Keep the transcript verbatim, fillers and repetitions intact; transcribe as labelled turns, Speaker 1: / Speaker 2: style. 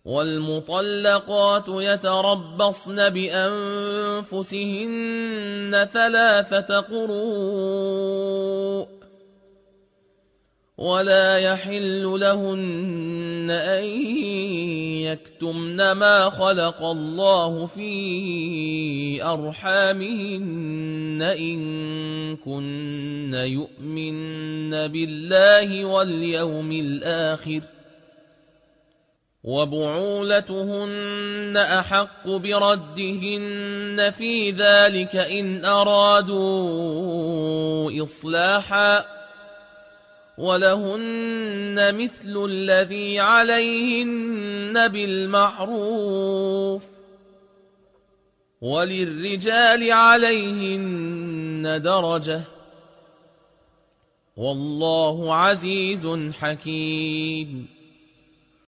Speaker 1: والمطلقات يتربصن بأنفسهن ثلاثة قروء ولا يحل لهن أن يكتمن ما خلق الله في أرحامهن إن كن يؤمن بالله واليوم الآخر وبعولتهن أحق بردهن في ذلك إن أرادوا إصلاحا ولهن مثل الذي عليهن بالمعروف وللرجال عليهن درجة والله عزيز حكيم.